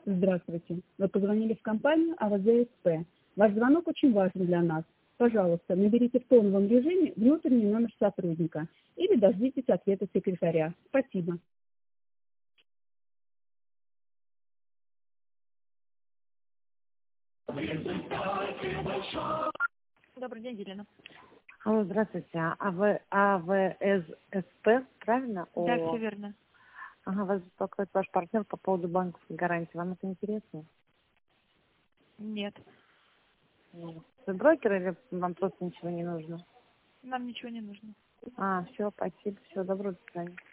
Здравствуйте. Вы позвонили в компанию АВЗ-СП. Ваш звонок очень важен для нас. Пожалуйста, наберите в тоновом режиме внутренний номер сотрудника или дождитесь ответа секретаря. Спасибо. Добрый день, Елена. Алло, здравствуйте. АВССП, правильно? Да, все верно. Ага, вас беспокоит ваш партнер по поводу банковской гарантии. Вам это интересно? Нет, Вы брокер или вам просто ничего не нужно? нам ничего не нужно. Все, спасибо. Всего доброго, до свидания.